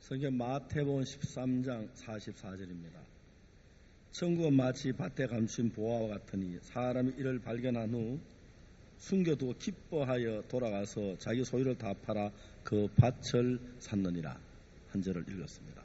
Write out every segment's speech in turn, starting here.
성경 마태복음 13장 44절입니다. 천국은 마치 밭에 감춘 보화와 같으니 사람이 이를 발견한 후 숨겨두고 기뻐하여 돌아가서 자기 소유를 다 팔아 그 밭을 샀느니라. 한 절을 읽었습니다.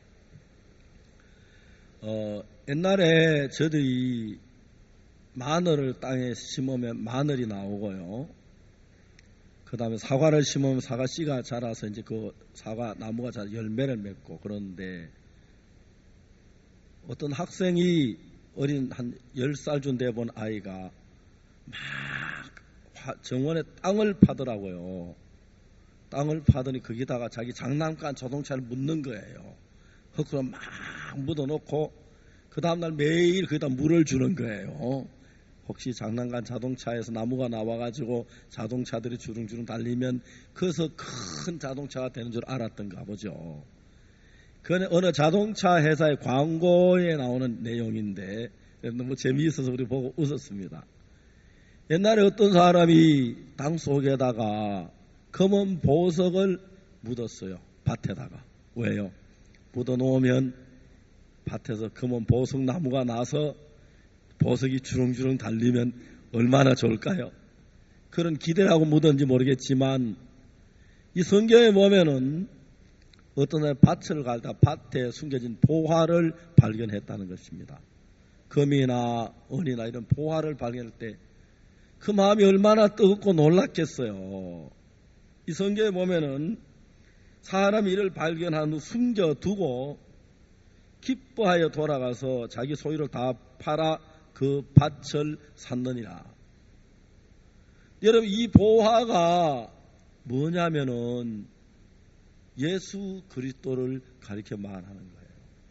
옛날에 저들이 마늘을 땅에 심으면 마늘이 나오고요. 그 다음에 사과를 심으면 사과 씨가 자라서 이제 그 사과 나무가 자라 열매를 맺고 그러는데 어떤 학생이 어린 한 10살 돼 본 아이가 막 정원에 땅을 파더라고요. 땅을 파더니 거기다가 자기 장난감 자동차를 묻는 거예요. 흙으로 막 묻어놓고 그 다음날 매일 거기다 물을 주는 거예요. 혹시 장난감 자동차에서 나무가 나와가지고 자동차들이 주릉주릉 달리면 그래서 큰 자동차가 되는 줄 알았던가 보죠. 그건 어느 자동차 회사의 광고에 나오는 내용인데 너무 재미있어서 우리 보고 웃었습니다. 옛날에 어떤 사람이 땅 속에다가 검은 보석을 묻었어요. 밭에다가. 왜요? 묻어놓으면 밭에서 검은 보석 나무가 나서 보석이 주렁주렁 달리면 얼마나 좋을까요? 그런 기대를 하고 묻었는지 모르겠지만 이 성경에 보면은 어떤 날 밭을 갈다 밭에 숨겨진 보화를 발견했다는 것입니다. 금이나 은이나 이런 보화를 발견할 때 그 마음이 얼마나 뜨겁고 놀랐겠어요. 이 성경에 보면은 사람이 이를 발견한 후 숨겨두고 기뻐하여 돌아가서 자기 소유를 다 팔아 그 밭을 샀느니라. 여러분 이 보화가 뭐냐면은 예수 그리스도를 가리켜 말하는 거예요.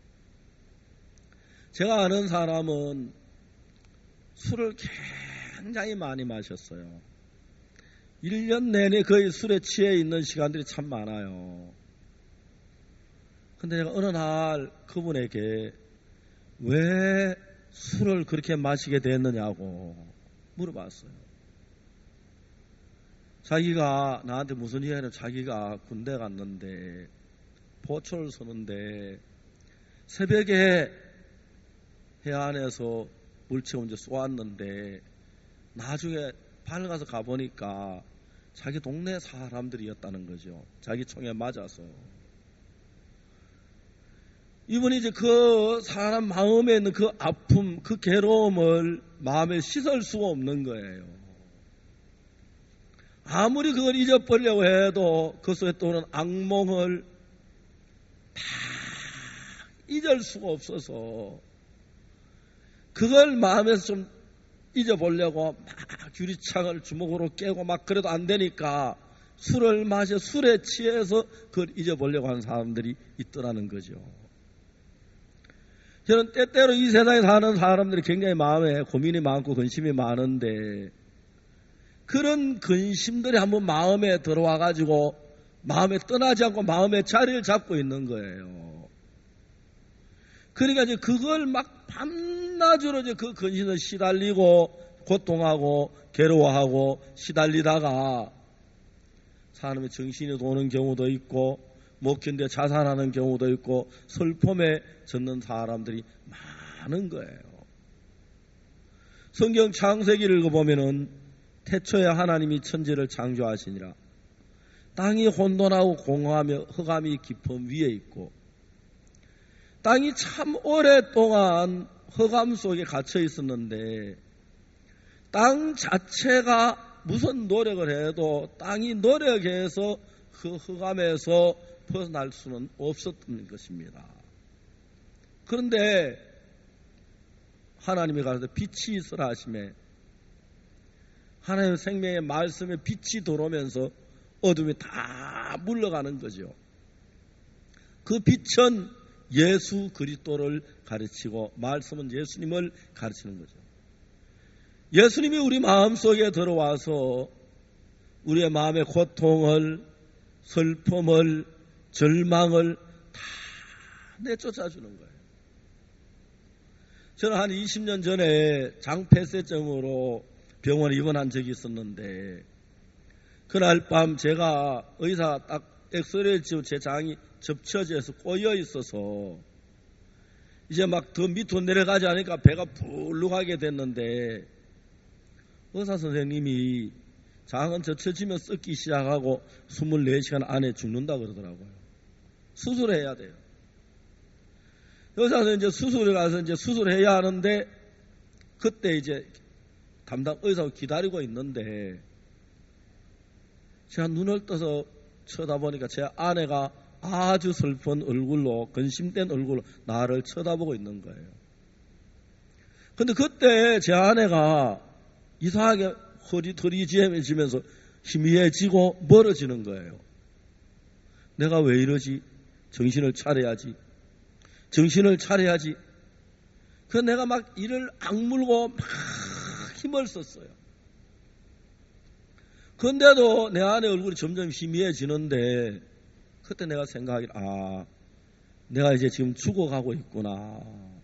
제가 아는 사람은 술을 굉장히 많이 마셨어요. 1년 내내 거의 술에 취해 있는 시간들이 참 많아요. 근데 제가 어느 날 그분에게 왜 술을 그렇게 마시게 됐느냐고 물어봤어요. 자기가 나한테 무슨 이야기는 자기가 군대 갔는데 보초를 서는데 새벽에 해안에서 물체가 이제 쏘았는데 나중에 밝아서 가보니까 자기 동네 사람들이었다는 거죠. 자기 총에 맞아서. 이분이 이제 그 사람 마음에 있는 그 아픔, 그 괴로움을 마음에 씻을 수가 없는 거예요. 아무리 그걸 잊어버리려고 해도 그 속에 떠오르는 악몽을 다 잊을 수가 없어서 그걸 마음에서 좀 잊어보려고 막 유리창을 주먹으로 깨고 막 그래도 안 되니까 술을 마셔 술에 취해서 그걸 잊어보려고 하는 사람들이 있더라는 거죠. 저는 때때로 이 세상에 사는 사람들이 굉장히 마음에 고민이 많고 근심이 많은데 그런 근심들이 한번 마음에 들어와가지고 마음에 떠나지 않고 마음에 자리를 잡고 있는 거예요. 그러니까 이제 그걸 막 밤낮으로 이제 그 근심을 시달리고 고통하고 괴로워하고 시달리다가 사람의 정신이 도는 경우도 있고 못 견뎌 자살하는 경우도 있고 슬픔에 젖는 사람들이 많은 거예요. 성경 창세기를 읽어보면은 태초에 하나님이 천지를 창조하시니라. 땅이 혼돈하고 공허하며 흑암이 깊음 위에 있고 땅이 참 오랫동안 흑암 속에 갇혀 있었는데 땅 자체가 무슨 노력을 해도 땅이 노력해서 그 흑암에서 벗어날 수는 없었던 것입니다. 그런데 하나님이 가라사 빛이 있으라 하시매 하나님의 생명의 말씀에 빛이 들어오면서 어둠이 다 물러가는 거죠. 그 빛은 예수 그리스도를 가르치고 말씀은 예수님을 가르치는 거죠. 예수님이 우리 마음속에 들어와서 우리의 마음의 고통을 슬픔을 절망을 다 내쫓아주는 거예요. 저는 한 20년 전에 장폐쇄증으로 병원에 입원한 적이 있었는데 그날 밤 제가 의사 딱 엑스레이를 찍고 제 장이 접쳐져서 꼬여 있어서 이제 막 더 밑으로 내려가지 않으니까 배가 불룩하게 됐는데 의사 선생님이 장은 젖혀지면 썩기 시작하고 24시간 안에 죽는다 그러더라고요. 수술해야 돼요. 의사 선생님 이제 수술에 가서 이제 수술해야 하는데 그때 이제 담당 의사가 기다리고 있는데 제가 눈을 떠서 쳐다보니까 제 아내가 아주 슬픈 얼굴로 근심된 얼굴로 나를 쳐다보고 있는 거예요. 근데 그때 제 아내가 이상하게 허리지면서 희미해지고 멀어지는 거예요. 내가 왜 이러지? 정신을 차려야지. 그래서 내가 막 이를 악물고 막 힘을 썼어요. 그런데도 내 아내 얼굴이 점점 희미해지는데 그때 내가 생각하기를 내가 이제 지금 죽어가고 있구나.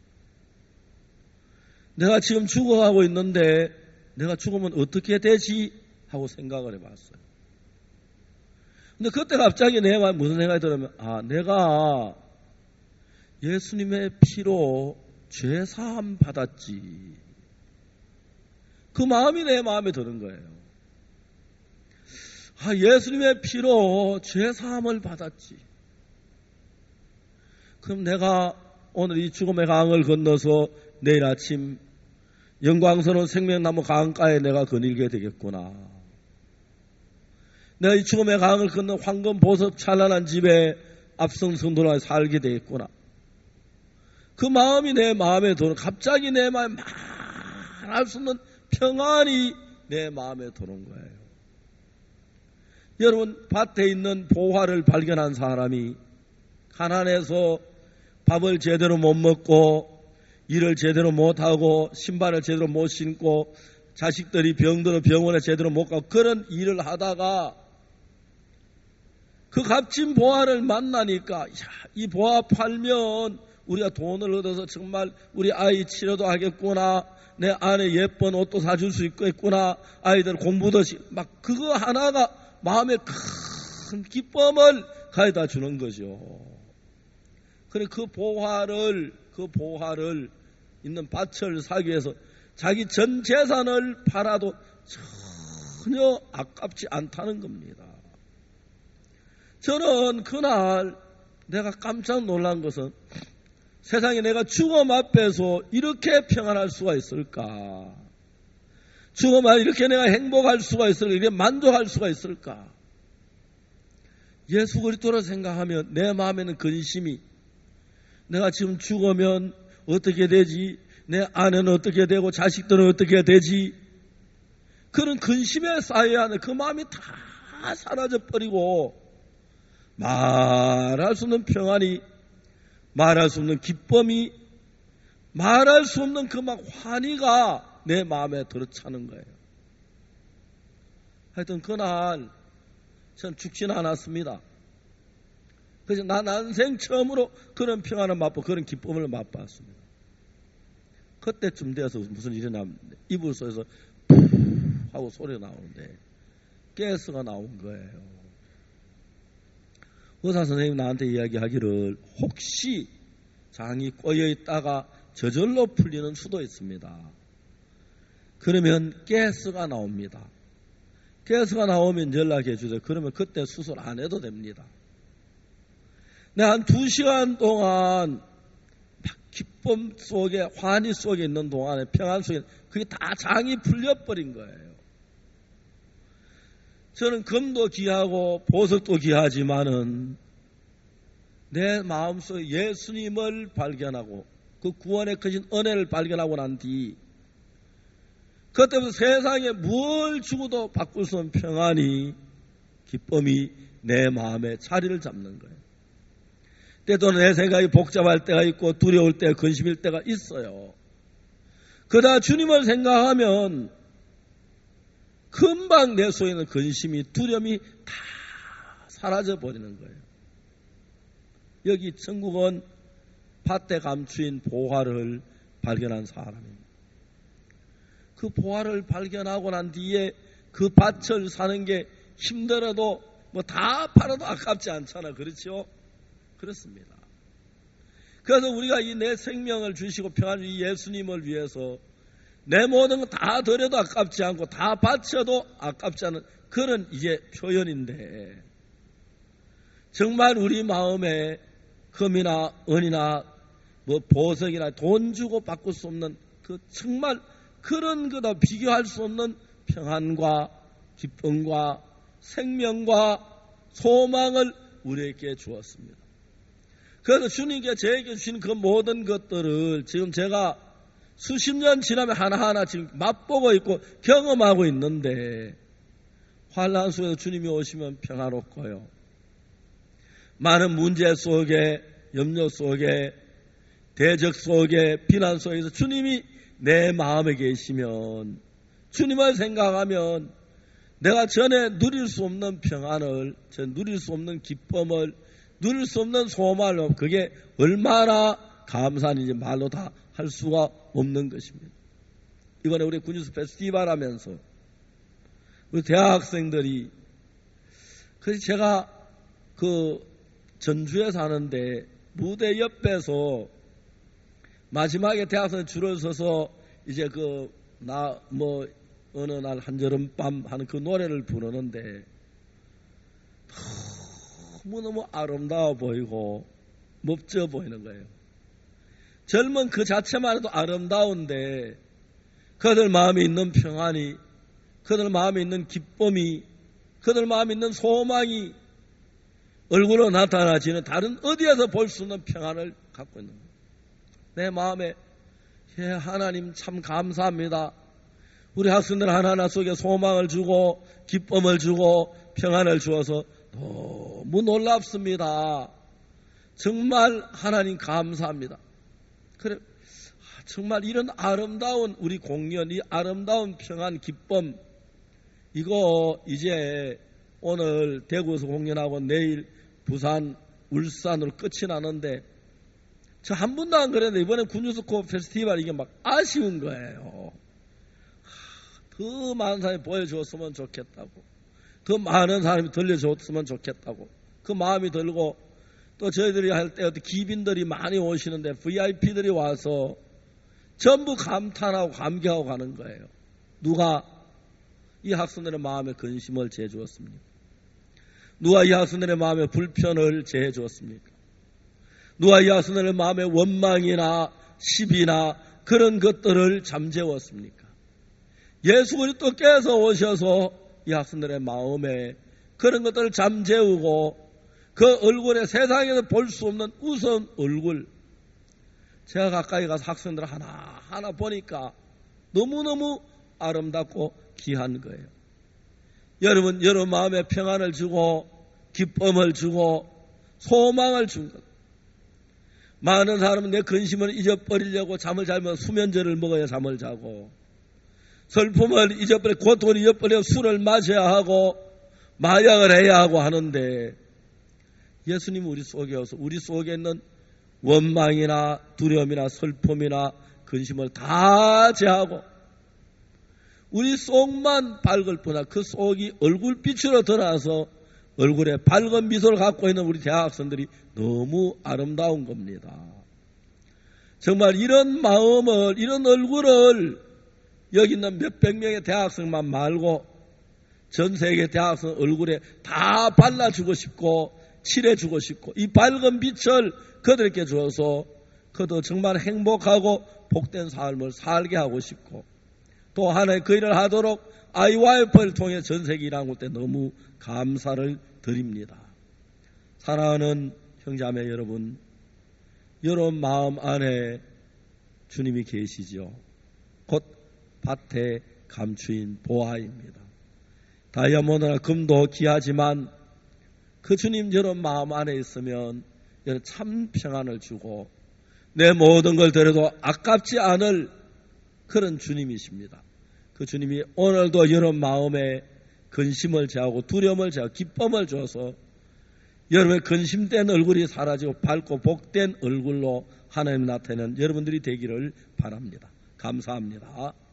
내가 지금 죽어가고 있는데 내가 죽으면 어떻게 되지? 하고 생각을 해봤어요. 근데 그때 갑자기 내 마음에 무슨 생각이 들으면 내가 예수님의 피로 죄사함 받았지. 그 마음이 내 마음에 드는 거예요. 예수님의 피로 죄사함을 받았지. 그럼 내가 오늘 이 죽음의 강을 건너서 내일 아침 영광스러운 생명나무 강가에 내가 거닐게 되겠구나. 내가 이 죽음의 강을 건너 황금 보석 찬란한 집에 앞선 성도로 살게 되겠구나. 그 마음이 내 마음에 드는, 갑자기 내 마음에 말할 수 없는 평안이 내 마음에 드는 거예요. 여러분, 밭에 있는 보화를 발견한 사람이 가난해서 밥을 제대로 못 먹고 일을 제대로 못하고 신발을 제대로 못 신고 자식들이 병들어 병원에 제대로 못 가고 그런 일을 하다가 그 값진 보화를 만나니까 이 보화 팔면 우리가 돈을 얻어서 정말 우리 아이 치료도 하겠구나, 내 아내 예쁜 옷도 사줄 수 있겠구나, 아이들 공부도 막 그거 하나가 마음에 큰 기쁨을 가져다 주는 거죠. 그래 그 보화를 있는 밭을 사기 위해서 자기 전 재산을 팔아도 전혀 아깝지 않다는 겁니다. 저는 그날 내가 깜짝 놀란 것은 세상에 내가 죽음 앞에서 이렇게 평안할 수가 있을까? 죽음 앞에 이렇게 내가 행복할 수가 있을까? 이렇게 만족할 수가 있을까? 예수 그리스도를 생각하면 내 마음에는 근심이, 내가 지금 죽으면 어떻게 되지? 내 아내는 어떻게 되고 자식들은 어떻게 되지? 그런 근심에 쌓여야 하는 그 마음이 다 사라져버리고 말할 수 없는 평안이, 말할 수 없는 기쁨이, 말할 수 없는 그 막 환희가 내 마음에 들어차는 거예요. 하여튼 그날 전 죽지는 않았습니다. 그래서 난 난생 처음으로 그런 평안을 맛보고 그런 기쁨을 맛봤습니다. 그때쯤 되어서 무슨 일이 나면 이불 속에서 푸 하고 소리가 나오는데 가스가 나온 거예요. 의사 선생님이 나한테 이야기하기를 혹시 장이 꼬여 있다가 저절로 풀리는 수도 있습니다. 그러면 가스가 나옵니다. 가스가 나오면 연락해 주세요. 그러면 그때 수술 안 해도 됩니다. 내가 한 2시간 동안 기쁨 속에, 환희 속에 있는 동안에, 평안 속에, 그게 다 장이 풀려버린 거예요. 저는 금도 귀하고 보석도 귀하지만은 내 마음속에 예수님을 발견하고 그 구원의 크신 은혜를 발견하고 난 뒤 그때부터 세상에 뭘 주고도 바꿀 수 없는 평안이, 기쁨이 내 마음에 자리를 잡는 거예요. 때로는 내 생각이 복잡할 때가 있고 두려울 때, 근심일 때가 있어요. 그러다 주님을 생각하면 금방 내 속에 있는 근심이, 두려움이 다 사라져 버리는 거예요. 여기 천국은 밭에 감추인 보화를 발견한 사람입니다. 그 보화를 발견하고 난 뒤에 그 밭을 사는 게 힘들어도 뭐 다 팔아도 아깝지 않잖아. 그렇죠? 그렇습니다. 그래서 우리가 이 내 생명을 주시고 평안을 이 예수님을 위해서 내 모든 거 다 드려도 아깝지 않고 다 바쳐도 아깝지 않은 그런 이제 표현인데, 정말 우리 마음에 금이나 은이나 뭐 보석이나 돈 주고 바꿀 수 없는 그 정말 그런 거다 비교할 수 없는 평안과 기쁨과 생명과 소망을 우리에게 주었습니다. 그래서 주님께 저에게 주신 그 모든 것들을 지금 제가 수십 년 지나면 하나하나 지금 맛보고 있고 경험하고 있는데, 환난 속에서 주님이 오시면 평화롭고요, 많은 문제 속에, 염려 속에, 대적 속에, 비난 속에서 주님이 내 마음에 계시면, 주님을 생각하면 내가 전에 누릴 수 없는 평안을, 누릴 수 없는 기쁨을, 누릴 수 없는 소망을, 그게 얼마나 감사한지 말로 다 할 수가 없는 것입니다. 이번에 우리 군유스 페스티벌 하면서 우리 대학생들이, 그래서 제가 그 전주에 사는데 무대 옆에서 마지막에 대학생 줄을 서서 이제 어느 날 한여름밤 하는 그 노래를 부르는데 너무너무 아름다워 보이고 멋져 보이는 거예요. 젊은 그 자체만 해도 아름다운데 그들 마음에 있는 평안이, 그들 마음에 있는 기쁨이, 그들 마음에 있는 소망이 얼굴로 나타나지는 다른 어디에서 볼 수 없는 평안을 갖고 있는 거예요. 내 마음에 하나님 참 감사합니다. 우리 학생들 하나하나 속에 소망을 주고 기쁨을 주고 평안을 주어서 너무 놀랍습니다. 정말 하나님 감사합니다. 그래, 정말 이런 아름다운 우리 공연, 이 아름다운 평안, 기쁨, 이거 이제 오늘 대구에서 공연하고 내일 부산, 울산으로 끝이 나는데, 저 한 번도 안 그랬는데 이번에 군유스코 페스티벌 이게 막 아쉬운 거예요. 더 많은 사람이 보여줬으면 좋겠다고, 더 많은 사람이 들려줬으면 좋겠다고 그 마음이 들고, 또 저희들이 할 때 어떤 기빈들이 많이 오시는데 VIP들이 와서 전부 감탄하고 감격하고 가는 거예요. 누가 이 학생들의 마음에 근심을 제주었습니까? 누가 이 학생들의 마음에 불편을 제주었습니까? 누가 이 학생들의 마음에 원망이나 시비나 그런 것들을 잠재웠습니까? 예수 그리스도께서 오셔서 이 학생들의 마음에 그런 것들을 잠재우고 그 얼굴에 세상에서 볼 수 없는 우스운 얼굴, 제가 가까이 가서 학생들을 하나하나 보니까 너무너무 아름답고 귀한 거예요. 여러분 마음에 평안을 주고 기쁨을 주고 소망을 준 것. 많은 사람은 내 근심을 잊어버리려고 잠을 자면 수면제를 먹어야 잠을 자고, 슬픔을 잊어버려, 고통을 잊어버려 술을 마셔야 하고 마약을 해야 하고 하는데, 예수님은 우리 속에 와서 우리 속에 있는 원망이나 두려움이나 슬픔이나 근심을 다 제하고 우리 속만 밝을 뿐이나 그 속이 얼굴빛으로 드러나서 얼굴에 밝은 미소를 갖고 있는 우리 대학생들이 너무 아름다운 겁니다. 정말 이런 마음을, 이런 얼굴을 여기 있는 몇백 명의 대학생만 말고 전 세계 대학생 얼굴에 다 발라주고 싶고 칠해주고 싶고, 이 밝은 빛을 그들에게 주어서 그도 정말 행복하고 복된 삶을 살게 하고 싶고, 또 하나의 그 일을 하도록 IYF를 통해 전 세계 일하는 때 너무 감사를 드립니다. 사랑하는 형제자매 여러분, 여러분 마음 안에 주님이 계시죠. 곧 밭의 감추인 보화입니다. 다이아몬드나 금도 귀하지만 그 주님 여러분 마음 안에 있으면 여러분 참 평안을 주고 내 모든 걸 드려도 아깝지 않을 그런 주님이십니다. 그 주님이 오늘도 여러분 마음에 근심을 제하고 두려움을 제하고 기쁨을 줘서 여러분의 근심된 얼굴이 사라지고 밝고 복된 얼굴로 하나님 나타내는 여러분들이 되기를 바랍니다. 감사합니다.